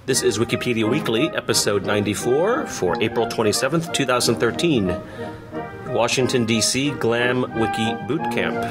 This is Wikipedia Weekly, episode 94 for April 27th, 2013. Washington, D.C. Glam Wiki Bootcamp.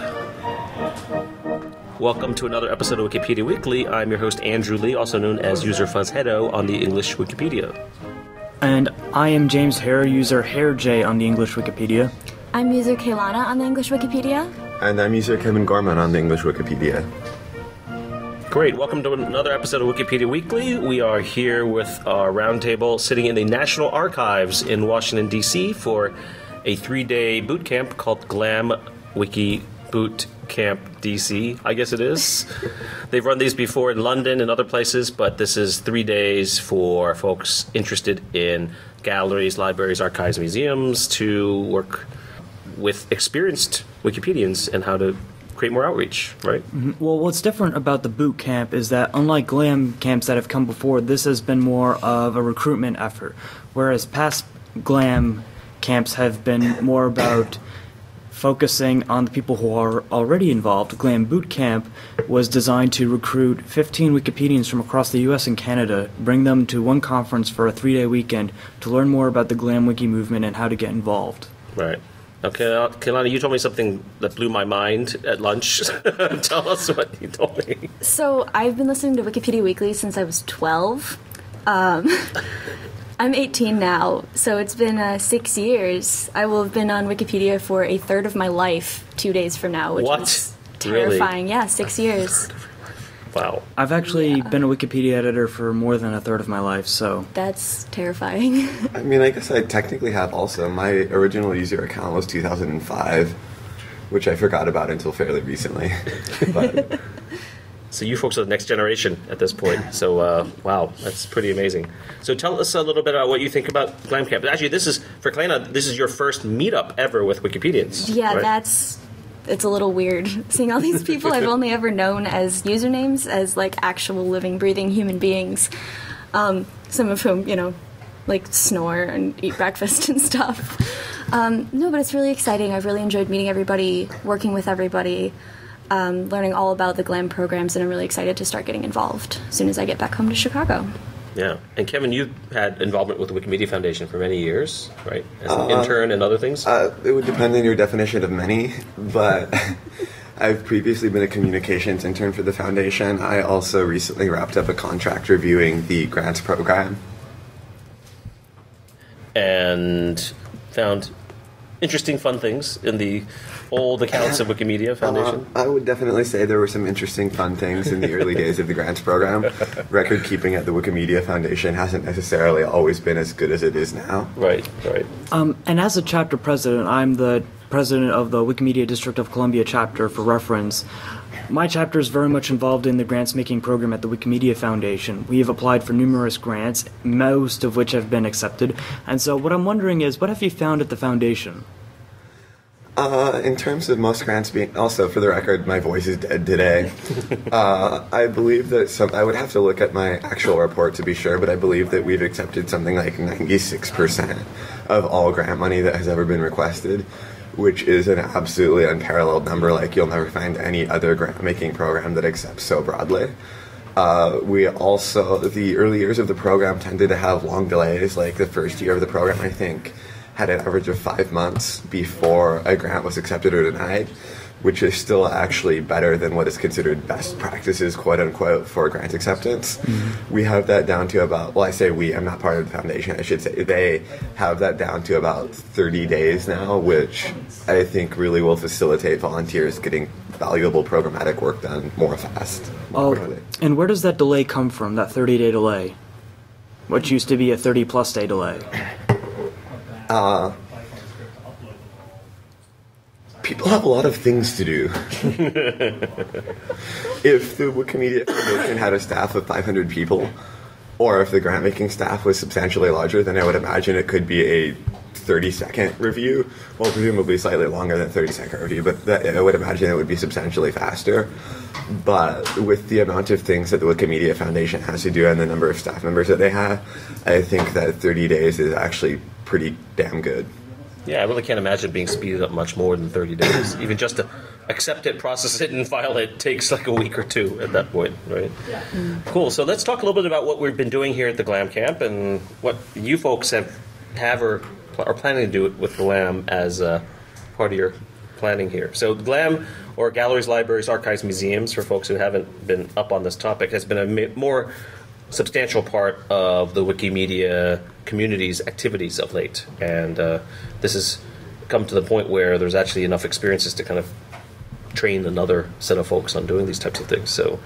Welcome to another episode of Wikipedia Weekly. I'm your host, Andrew Lee, also known as user Fuzzheado on the English Wikipedia. And I am James Hare, user HareJ on the English Wikipedia. I'm user Kaylana on the English Wikipedia. And I'm user Kevin Gorman on the English Wikipedia. Great. Welcome to another episode of Wikipedia Weekly. We are here with our roundtable sitting in the National Archives in Washington, D.C. for a 3-day boot camp called Glam Wiki Boot Camp DC, I guess it is. They've run these before in London and other places, but this is 3 days for folks interested in galleries, libraries, archives, museums to work with experienced Wikipedians and how to create more outreach, right? Mm-hmm. Well, what's different about the boot camp is that unlike Glam camps that have come before, this has been more of a recruitment effort, whereas past Glam camps have been more about focusing on the people who are already involved. Glam Boot Camp was designed to recruit 15 Wikipedians from across the US and Canada, bring them to one conference for a 3-day weekend to learn more about the Glam Wiki movement and how to get involved. Right. Okay, Kaylana, you told me something that blew my mind at lunch. Tell us what you told me. So I've been listening to Wikipedia Weekly since I was 12. I'm 18 now, so it's been 6 years. I will have been on Wikipedia for a third of my life 2 days from now, which is terrifying. Really? Yeah, 6 years. Wow. I've actually been a Wikipedia editor for more than a third of my life, so... That's terrifying. I mean, I guess I technically have also. My original user account was 2005, which I forgot about until fairly recently. But So you folks are the next generation at this point. So, wow, that's pretty amazing. So tell us a little bit about what you think about Glam Camp. Actually, this is, for Kaylana, this is your first meetup ever with Wikipedians. Yeah, right? It's a little weird seeing all these people I've only ever known as usernames, as like actual living, breathing human beings. Some of whom, like snore and eat breakfast and stuff. No, but it's really exciting. I've really enjoyed meeting everybody, working with everybody, learning all about the GLAM programs, and I'm really excited to start getting involved as soon as I get back home to Chicago. Yeah. And Kevin, you've had involvement with the Wikimedia Foundation for many years, right? As an intern and other things? it would depend on your definition of many, but I've previously been a communications intern for the foundation. I also recently wrapped up a contract reviewing the grants program. And found interesting, fun things in the old accounts of Wikimedia Foundation? I would definitely say there were some interesting, fun things in the early days of the grants program. Record keeping at the Wikimedia Foundation hasn't necessarily always been as good as it is now. Right. And as a chapter president, I'm the president of the Wikimedia District of Columbia chapter for reference. My chapter is very much involved in the grants-making program at the Wikimedia Foundation. We have applied for numerous grants, most of which have been accepted. And so what I'm wondering is, what have you found at the foundation? In terms of most grants being... Also, for the record, my voice is dead today. I believe that I would have to look at my actual report to be sure, but I believe that we've accepted something like 96% of all grant money that has ever been requested, which is an absolutely unparalleled number. Like, you'll never find any other grant-making program that accepts so broadly. We also... The early years of the program tended to have long delays. Like, the first year of the program, I think, had an average of 5 months before a grant was accepted or denied, which is still actually better than what is considered best practices, quote-unquote, for grant acceptance. Mm-hmm. We have that down to about, well, I say we, I'm not part of the foundation, I should say. They have that down to about 30 days now, which I think really will facilitate volunteers getting valuable programmatic work done more quickly. And where does that delay come from, that 30-day delay? Which used to be a 30-plus day delay? People have a lot of things to do. If the Wikimedia Foundation had a staff of 500 people, or if the grant-making staff was substantially larger, then I would imagine it could be a 30-second review. Well, presumably slightly longer than 30-second review, but I would imagine it would be substantially faster. But with the amount of things that the Wikimedia Foundation has to do and the number of staff members that they have, I think that 30 days is actually pretty damn good. Yeah, I really can't imagine being speeded up much more than 30 days, even just to accept it, process it, and file it takes like a week or two at that point, right? Yeah. Cool. So let's talk a little bit about what we've been doing here at the Glam Camp and what you folks have or are planning to do with Glam as part of your planning here. So Glam, or Galleries, Libraries, Archives, Museums, for folks who haven't been up on this topic, has been a more substantial part of the Wikimedia community's activities of late. And this has come to the point where there's actually enough experiences to kind of train another set of folks on doing these types of things. So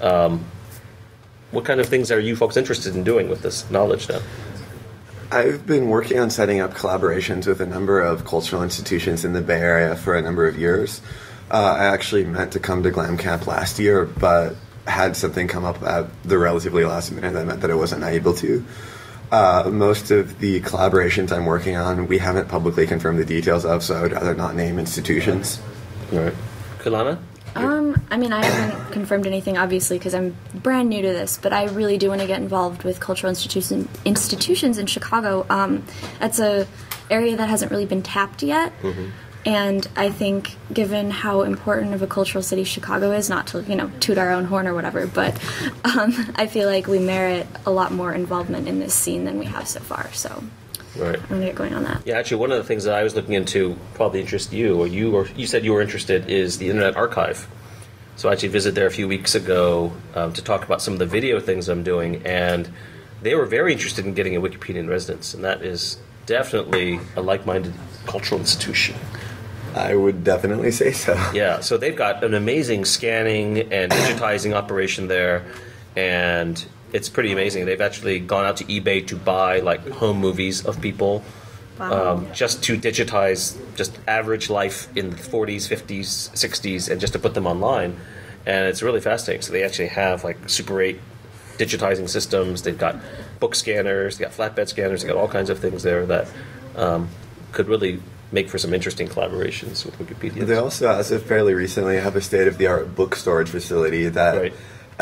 what kind of things are you folks interested in doing with this knowledge now? I've been working on setting up collaborations with a number of cultural institutions in the Bay Area for a number of years. I actually meant to come to Glam Camp last year, but had something come up at the relatively last minute that meant that I wasn't able to. Most of the collaborations I'm working on, we haven't publicly confirmed the details of, so I would rather not name institutions. All right. Kalana? I mean, I haven't confirmed anything, obviously, because I'm brand new to this, but I really do want to get involved with cultural institutions in Chicago. That's a area that hasn't really been tapped yet, and I think, given how important of a cultural city Chicago is, not to, toot our own horn or whatever, but I feel like we merit a lot more involvement in this scene than we have so far, so... Right. I'm going to get going on that. Yeah, actually, one of the things that I was looking into probably interest you, or you said you were interested, is the Internet Archive. So I actually visited there a few weeks ago to talk about some of the video things I'm doing, and they were very interested in getting a Wikipedian residence, and that is definitely a like-minded cultural institution. I would definitely say so. Yeah, so they've got an amazing scanning and digitizing operation there, and it's pretty amazing. They've actually gone out to eBay to buy like home movies of people, just to digitize just average life in the 40s, 50s, 60s, and just to put them online. And it's really fascinating. So they actually have like Super 8 digitizing systems. They've got book scanners. They've got flatbed scanners. They've got all kinds of things there that could really make for some interesting collaborations with Wikipedia. They also, as of fairly recently, have a state-of-the-art book storage facility that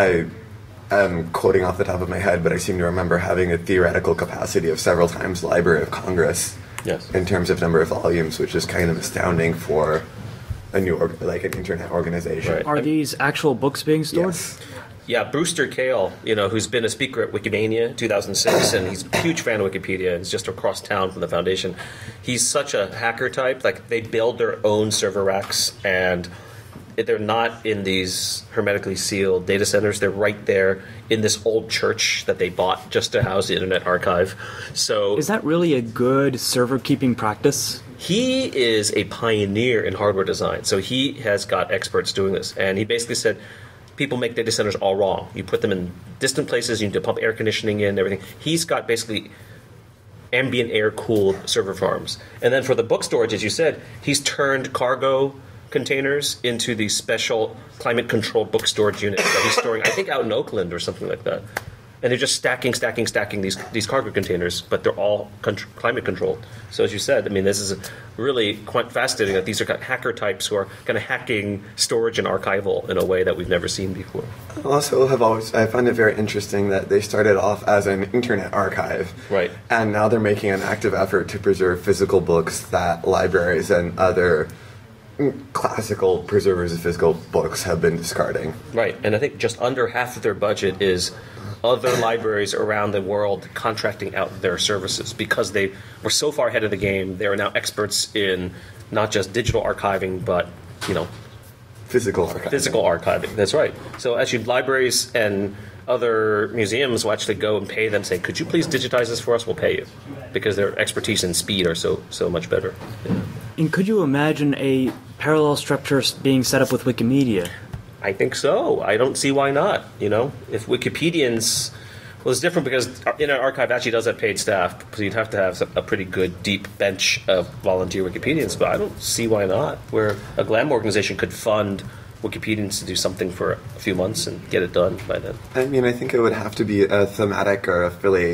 I'm quoting off the top of my head, but I seem to remember having a theoretical capacity of several times the Library of Congress in terms of number of volumes, which is kind of astounding for a new, an internet organization. Right. Are these actual books being stored? Yes. Yeah, Brewster Kahle, who's been a speaker at Wikimania 2006, and he's a huge fan of Wikipedia, and he's just across town from the foundation. He's such a hacker type. Like, they build their own server racks, and they're not in these hermetically sealed data centers. They're right there in this old church that they bought just to house the Internet Archive. So, is that really a good server keeping practice? He is a pioneer in hardware design. So he has got experts doing this. And he basically said, people make data centers all wrong. You put them in distant places, you need to pump air conditioning in, everything. He's got basically ambient air cooled server farms. And then for the book storage, as you said, he's turned cargo containers into these special climate controlled book storage units that he's storing, I think, out in Oakland or something like that. And they're just stacking these cargo containers, but they're all climate controlled. So as you said, I mean, this is really quite fascinating that these are kind of hacker types who are kind of hacking storage and archival in a way that we've never seen before. Also, I find it very interesting that they started off as an internet archive, right? And now they're making an active effort to preserve physical books that libraries and other classical preservers of physical books have been discarding. Right, and I think just under half of their budget is other libraries around the world contracting out their services because they were so far ahead of the game. They are now experts in not just digital archiving, but, physical archiving. Physical archiving, that's right. So actually libraries and other museums will actually go and pay them, saying, could you please digitize this for us? We'll pay you. Because their expertise and speed are so much better. Yeah. And could you imagine a parallel structure being set up with Wikimedia? I think so. I don't see why not. If Wikipedians, well, it's different because Internet Archive actually does have paid staff, so you'd have to have a pretty good, deep bench of volunteer Wikipedians. But I don't see why not. Where a GLAM organization could fund Wikipedians to do something for a few months and get it done by then. I mean, I think it would have to be a thematic or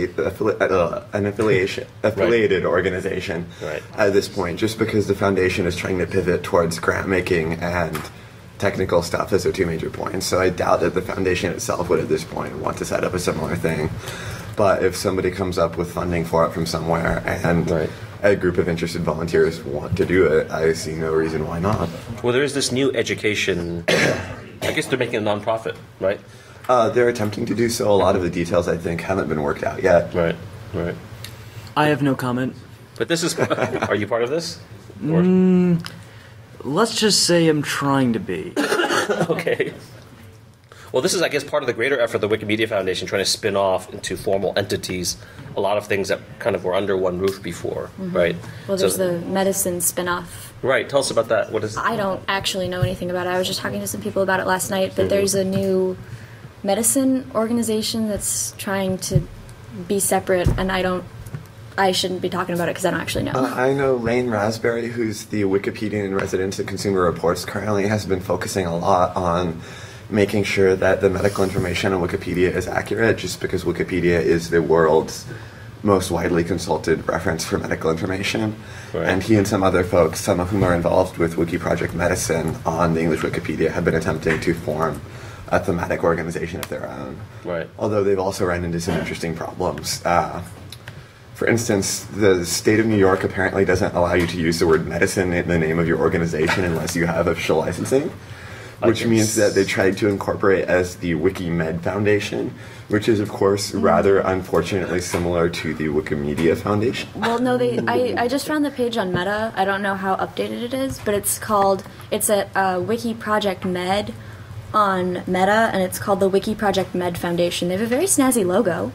an affiliated organization at this point, just because the foundation is trying to pivot towards grant making and technical stuff as their two major points. So I doubt that the foundation itself would at this point want to set up a similar thing. But if somebody comes up with funding for it from somewhere and a group of interested volunteers want to do it, I see no reason why not. Well, there is this new education. I guess they're making a nonprofit, right? They're attempting to do so. A lot of the details, I think, haven't been worked out yet. Right, right. I have no comment. But this is. Are you part of this? Or- Let's just say I'm trying to be. Okay. Well, this is, I guess, part of the greater effort of the Wikimedia Foundation, trying to spin off into formal entities a lot of things that kind of were under one roof before, right? Well, there's the medicine spin-off. Right. Tell us about that. What is? I don't actually know anything about it. I was just talking to some people about it last night, but there's a new medicine organization that's trying to be separate, and I shouldn't be talking about it because I don't actually know. I know Lane Raspberry, who's the Wikipedian in residence at Consumer Reports, currently has been focusing a lot on making sure that the medical information on Wikipedia is accurate, just because Wikipedia is the world's most widely consulted reference for medical information. Right. And he and some other folks, some of whom are involved with Wiki Project Medicine on the English Wikipedia, have been attempting to form a thematic organization of their own. Right. Although they've also run into some interesting problems. For instance, the state of New York apparently doesn't allow you to use the word medicine in the name of your organization unless you have official licensing, which means that they tried to incorporate as the WikiMed Foundation, which is, of course, rather unfortunately similar to the Wikimedia Foundation. Well, no, I just found the page on Meta. I don't know how updated it is, but it's at Wiki Project Med on Meta, and it's called the Wiki Project Med Foundation. They have a very snazzy logo.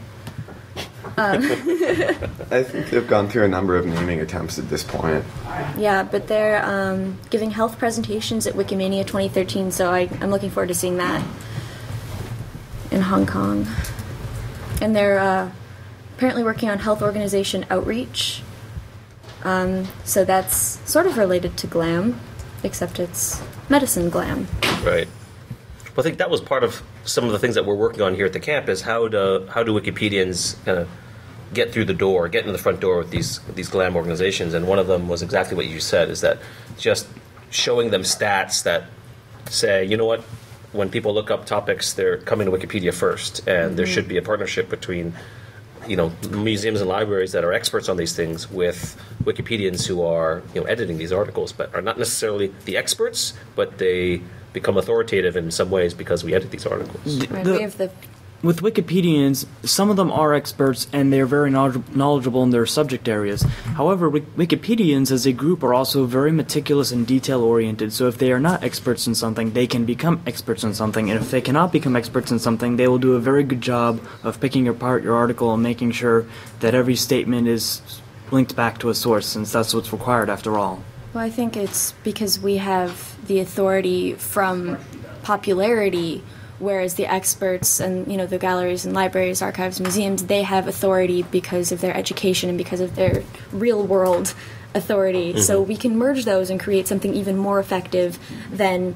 I think they've gone through a number of naming attempts at this point. Yeah, but they're giving health presentations at Wikimania 2013, so I'm looking forward to seeing that in Hong Kong. And they're apparently working on health organization outreach. So that's sort of related to GLAM, except it's medicine GLAM. Right. Well, I think that was part of some of the things that we're working on here at the camp is how do Wikipedians kind of get through the door, get in the front door with these GLAM organizations, and one of them was exactly what you said, is that just showing them stats that say, you know what, when people look up topics, they're coming to Wikipedia first, and there should be a partnership between, museums and libraries that are experts on these things with Wikipedians who are, editing these articles, but are not necessarily the experts, but they become authoritative in some ways because we edit these articles. Right, we have the With Wikipedians, some of them are experts and they're very knowledgeable in their subject areas. However, Wikipedians as a group are also very meticulous and detail-oriented, so if they are not experts in something, they can become experts in something, and if they cannot become experts in something, they will do a very good job of picking apart your article and making sure that every statement is linked back to a source, since that's what's required after all. Well, I think it's because we have the authority from popularity, whereas the experts and, the galleries and libraries, archives, museums, they have authority because of their education and because of their real-world authority. Mm-hmm. So we can merge those and create something even more effective than,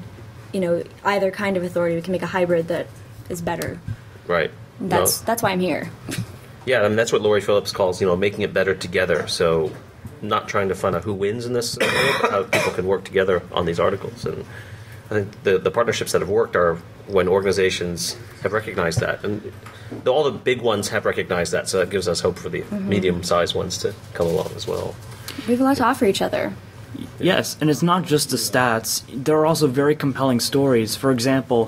either kind of authority. We can make a hybrid that is better. Right. That's why I'm here. Yeah, I mean, that's what Laurie Phillips calls, making it better together. So not trying to find out who wins in this, but how people can work together on these articles. And I think the partnerships that have worked are when organizations have recognized that. And all the big ones have recognized that, so that gives us hope for the medium-sized ones to come along as well. We have a lot to offer each other. Yes, and it's not just the stats. There are also very compelling stories. For example,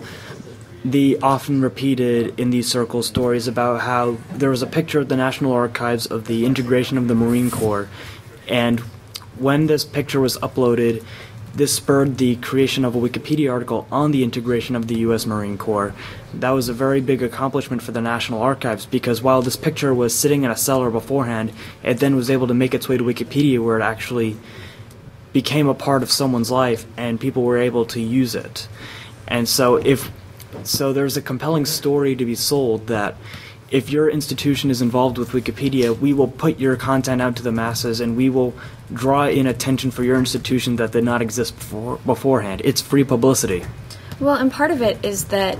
the often repeated in these circles stories about how there was a picture at the National Archives of the integration of the Marine Corps, and when this picture was uploaded, this spurred the creation of a Wikipedia article on the integration of the U.S. Marine Corps. That was a very big accomplishment for the National Archives, because while this picture was sitting in a cellar beforehand, it then was able to make its way to Wikipedia, where it actually became a part of someone's life, and people were able to use it. And so there's a compelling story to be sold that if your institution is involved with Wikipedia, we will put your content out to the masses, and we will draw in attention for your institution that did not exist beforehand. It's free publicity. Well, and part of it is that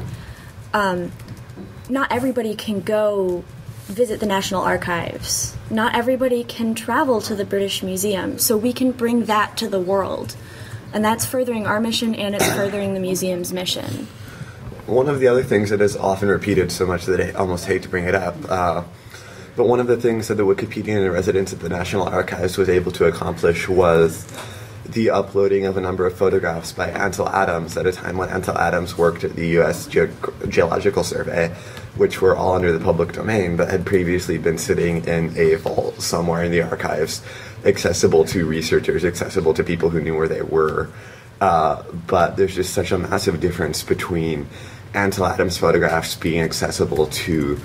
not everybody can go visit the National Archives. Not everybody can travel to the British Museum, so we can bring that to the world. And that's furthering our mission, and it's furthering the museum's mission. One of the other things that is often repeated so much that I almost hate to bring it up But one of the things that the Wikipedian in residence at the National Archives was able to accomplish was the uploading of a number of photographs by Ansel Adams at a time when Ansel Adams worked at the U.S. Geological Survey, which were all under the public domain, but had previously been sitting in a vault somewhere in the archives, accessible to researchers, accessible to people who knew where they were. But there's just such a massive difference between Ansel Adams' photographs being accessible to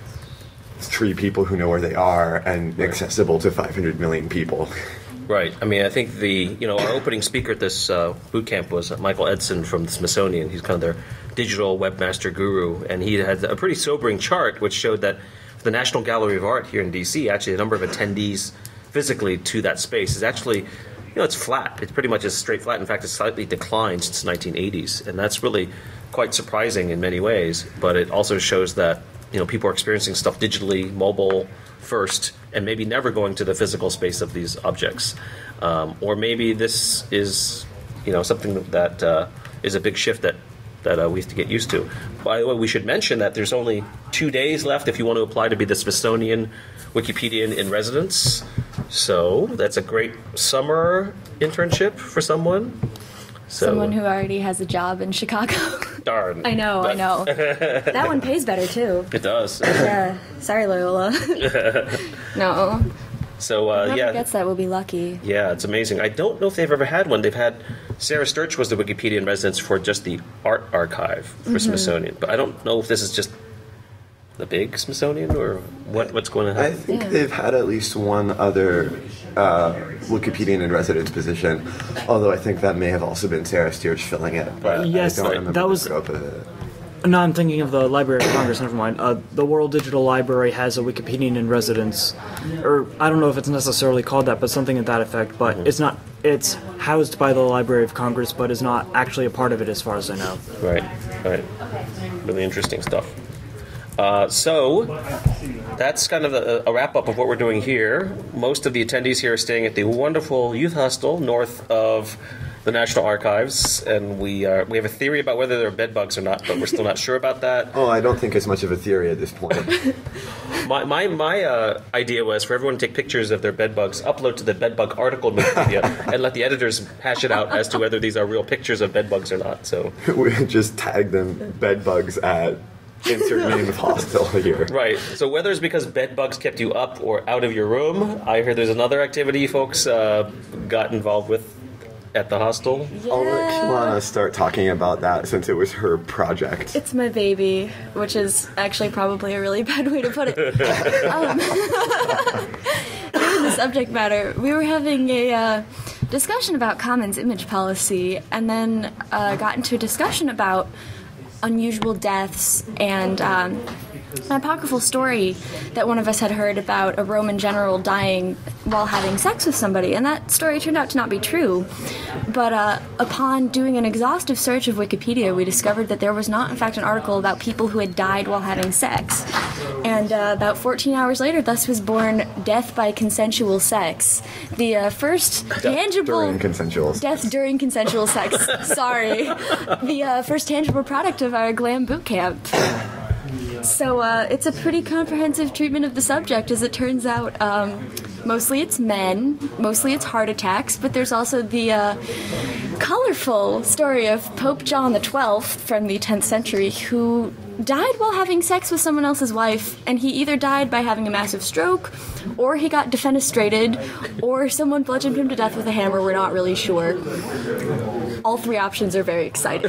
3 people who know where they are and accessible to 500 million people. Right. I mean, I think our opening speaker at this boot camp was Michael Edson from the Smithsonian. He's kind of their digital webmaster guru, and he had a pretty sobering chart which showed that the National Gallery of Art here in D.C., actually the number of attendees physically to that space is actually, it's flat. It's pretty much a straight flat. In fact, it's slightly declined since the 1980s, and that's really quite surprising in many ways, but it also shows that people are experiencing stuff digitally, mobile first, and maybe never going to the physical space of these objects. Or maybe this is, something that is a big shift that we have to get used to. By the way, we should mention that there's only 2 days left if you want to apply to be the Smithsonian Wikipedian in residence. So that's a great summer internship for someone. Someone who already has a job in Chicago. Darn. I know. That one pays better, too. It does. Yeah. Sorry, Loyola. No. So, Whoever gets that will be lucky. Yeah, it's amazing. I don't know if they've ever had one. They've had... Sarah Sturch was the Wikipedia in residence for just the art archive for Smithsonian. But I don't know if this is just the big Smithsonian or what's going on. I think they've had at least one other Wikipedian in residence position, although I think that may have also been Sarah Sturch filling it. But yes, I don't remember that was... the scope of it. No, I'm thinking of the Library of Congress, never mind. The World Digital Library has a Wikipedian in residence, or I don't know if it's necessarily called that, but something to that effect, but it's housed by the Library of Congress, but is not actually a part of it as far as I know. Right. Really interesting stuff. So that's kind of a wrap-up of what we're doing here. Most of the attendees here are staying at the wonderful youth hostel north of the National Archives, and we have a theory about whether there are bed bugs or not, but we're still not sure about that. Oh, I don't think it's much of a theory at this point. My idea was for everyone to take pictures of their bed bugs, upload to the bed bug article in Wikipedia, and let the editors hash it out as to whether these are real pictures of bed bugs or not. So we just tag them bed bugs at insert name of hostel here. Right. So whether it's because bed bugs kept you up or out of your room, I heard there's another activity folks got involved with at the hostel. Yeah. I'll let Kiwana start talking about that since it was her project. It's my baby, which is actually probably a really bad way to put it. Given the subject matter, we were having a discussion about Commons image policy, and then got into a discussion about unusual deaths and an apocryphal story that one of us had heard about a Roman general dying while having sex with somebody, and that story turned out to not be true. But upon doing an exhaustive search of Wikipedia, we discovered that there was not, in fact, an article about people who had died while having sex. And about 14 hours later, thus was born Death by Consensual Sex, the first tangible... During consensual sex. Death during consensual sex. Sorry. The first tangible product of our glam boot camp. So it's a pretty comprehensive treatment of the subject, as it turns out. Mostly it's men, mostly it's heart attacks, but there's also the colorful story of Pope John XII from the 10th century, who died while having sex with someone else's wife, and he either died by having a massive stroke, or he got defenestrated, or someone bludgeoned him to death with a hammer. We're not really sure. All 3 options are very exciting.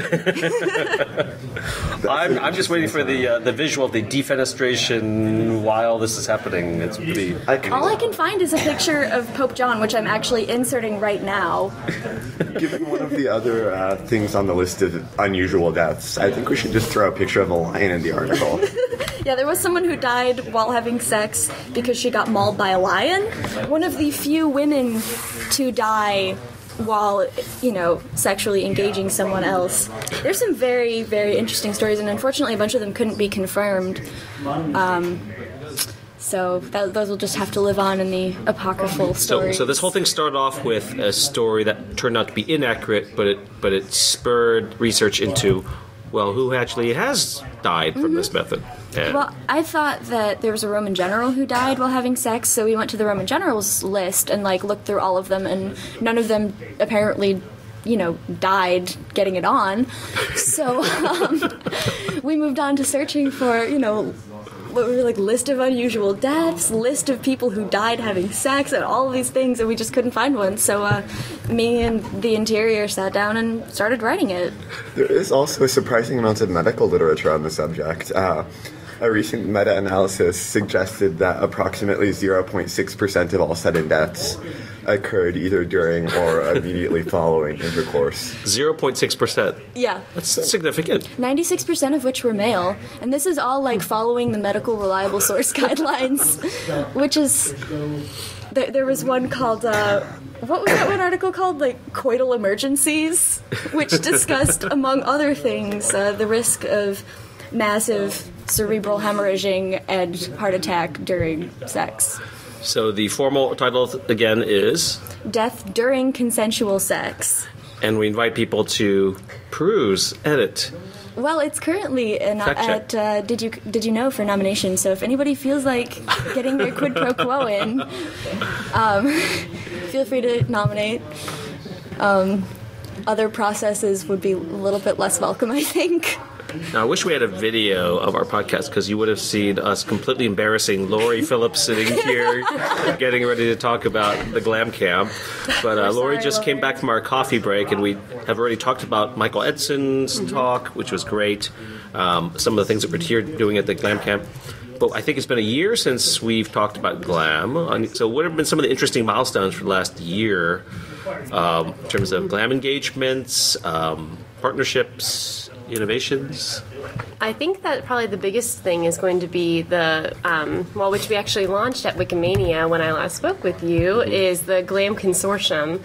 I'm just waiting for the visual of the defenestration while this is happening. It's pretty... All I can find is a picture of Pope John, which I'm actually inserting right now. Given one of the other things on the list of unusual deaths, I think we should just throw a picture of a lion in the article. Yeah, there was someone who died while having sex because she got mauled by a lion. One of the few women to die while, sexually engaging someone else. There's some very, very interesting stories, and unfortunately a bunch of them couldn't be confirmed. So those will just have to live on in the apocryphal stories. So this whole thing started off with a story that turned out to be inaccurate, but it spurred research into well, who actually has died from this method? And Well, I thought that there was a Roman general who died while having sex, so we went to the Roman generals list and looked through all of them, and none of them apparently, died getting it on. So we moved on to searching for, what were list of unusual deaths, list of people who died having sex, and all of these things, and we just couldn't find one. So me and the Interior sat down and started writing it. There is also a surprising amount of medical literature on the subject. A recent meta-analysis suggested that approximately 0.6% of all sudden deaths occurred either during or immediately following intercourse. 0.6%. Yeah. That's significant. 96% of which were male, and this is all following the medical reliable source guidelines, which is there was one called what was that one article called, coital emergencies, which discussed among other things the risk of massive cerebral hemorrhaging and heart attack during sex. So the formal title, again, is... Death during consensual sex. And we invite people to peruse, edit. Well, it's currently Fact check. at Did You Know for nomination, so if anybody feels like getting their quid pro quo in, feel free to nominate. Other processes would be a little bit less welcome, I think. Now, I wish we had a video of our podcast, because you would have seen us completely embarrassing Lori Phillips sitting here getting ready to talk about the Glam Camp. But Lori just came back from our coffee break, and we have already talked about Michael Edson's talk, which was great. Some of the things that we're here doing at the Glam Camp. But I think it's been a year since we've talked about Glam. So what have been some of the interesting milestones for the last year in terms of Glam engagements, partnerships, innovations? I think that probably the biggest thing is going to be the, which we actually launched at Wikimania when I last spoke with you, is the GLAM Consortium.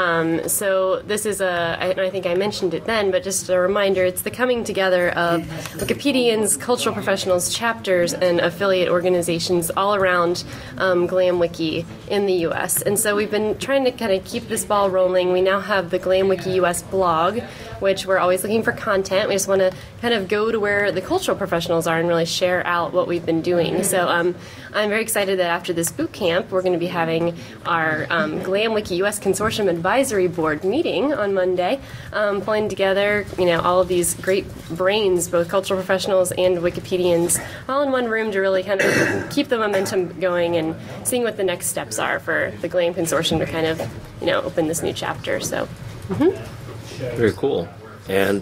So this is I think I mentioned it then, but just a reminder, it's the coming together of Wikipedians, cultural professionals, chapters, and affiliate organizations all around GLAM Wiki in the U.S. And so we've been trying to kind of keep this ball rolling. We now have the GLAM Wiki US blog, which we're always looking for content. We just want to kind of go to where the cultural professionals are and really share out what we've been doing. So I'm very excited that after this boot camp, we're going to be having our GLAM Wiki US Consortium Advisory Board meeting on Monday, pulling together all of these great brains, both cultural professionals and Wikipedians, all in one room to really kind of keep the momentum going and seeing what the next steps are for the GLAM Consortium to kind of open this new chapter. So. Very cool. And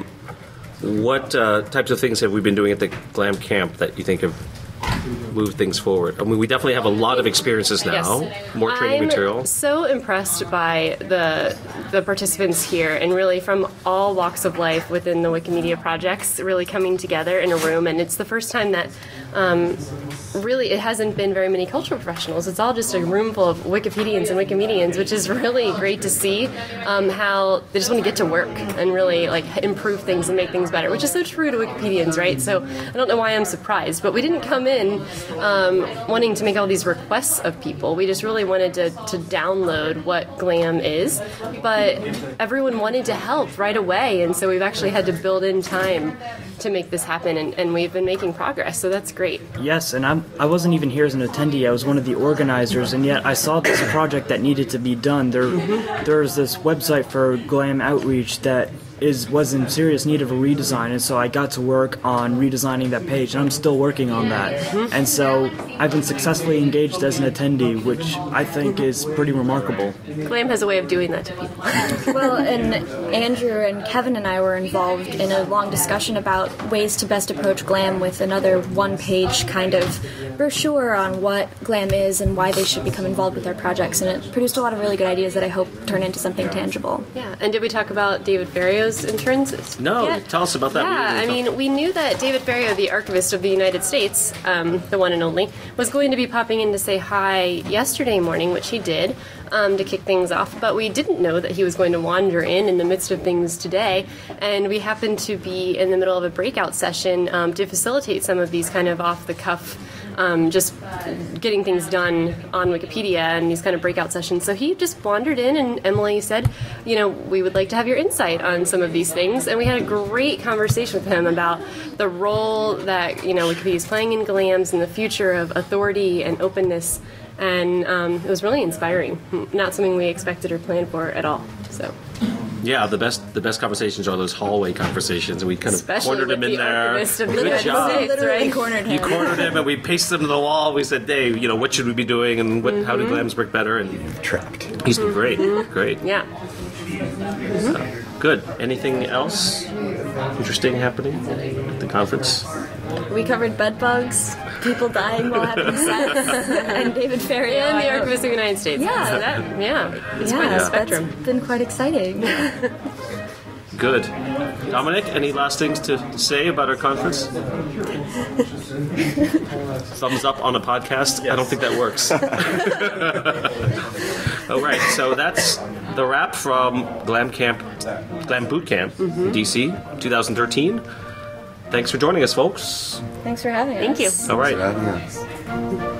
what types of things have we been doing at the Glam Camp that you think have moved things forward? I mean, we definitely have a lot of experiences now, more training material. I'm so impressed by the participants here, and really from all walks of life within the Wikimedia projects really coming together in a room. And it's the first time that really it hasn't been very many cultural professionals. It's all just a room full of Wikipedians and Wikimedians, which is really great to see how they just want to get to work and really improve things and make things better, which is so true to Wikipedians, right? So I don't know why I'm surprised, but we didn't come in wanting to make all these requests of people. We just really wanted to download what GLAM is, but everyone wanted to help right away, and so we've actually had to build in time to make this happen, and we've been making progress, so that's great. Yes, and I wasn't even here as an attendee. I was one of the organizers, and yet I saw this project that needed to be done. There's this website for GLAM Outreach that was in serious need of a redesign, and so I got to work on redesigning that page, and I'm still working on that. And so I've been successfully engaged as an attendee, which I think is pretty remarkable. GLAM has a way of doing that to people. Well, and Andrew and Kevin and I were involved in a long discussion about ways to best approach GLAM with another one-page kind of brochure on what GLAM is and why they should become involved with our projects, and it produced a lot of really good ideas that I hope turn into something tangible. Yeah, and did we talk about David Ferrio's interns? No, tell us about that. Yeah, we knew that David Ferrio, the Archivist of the United States, the one and only, was going to be popping in to say hi yesterday morning, which he did, to kick things off, but we didn't know that he was going to wander in the midst of things today, and we happened to be in the middle of a breakout session to facilitate some of these kind of off-the-cuff just getting things done on Wikipedia and these kind of breakout sessions. So he just wandered in, and Emily said, we would like to have your insight on some of these things. And we had a great conversation with him about the role that, Wikipedia is playing in GLAMs and the future of authority and openness. And it was really inspiring. Not something we expected or planned for at all. So. Yeah, the best conversations are those hallway conversations, and we kind of Especially cornered him with in the there. archivist of the Good United job. States, Literally right? cornered You him. cornered him, and we pasted him to the wall. We said, "Hey, what should we be doing, and how do GLAMs work better?" And Trapped. he's been great, great. Yeah. Good. Anything else interesting happening at the conference? We covered bed bugs, people dying while having sex, and David Ferriero. And the I hope- Archivist of the United States. Yeah. So it's quite Yeah, a spectrum. that's been quite exciting. Good. Dominic, any last things to say about our conference? Thumbs up on a podcast? I don't think that works. All right, so that's the wrap from GLAM Boot Camp, DC, 2013. Thanks for joining us, folks. Thanks for having us. Thank you. All right. Yes.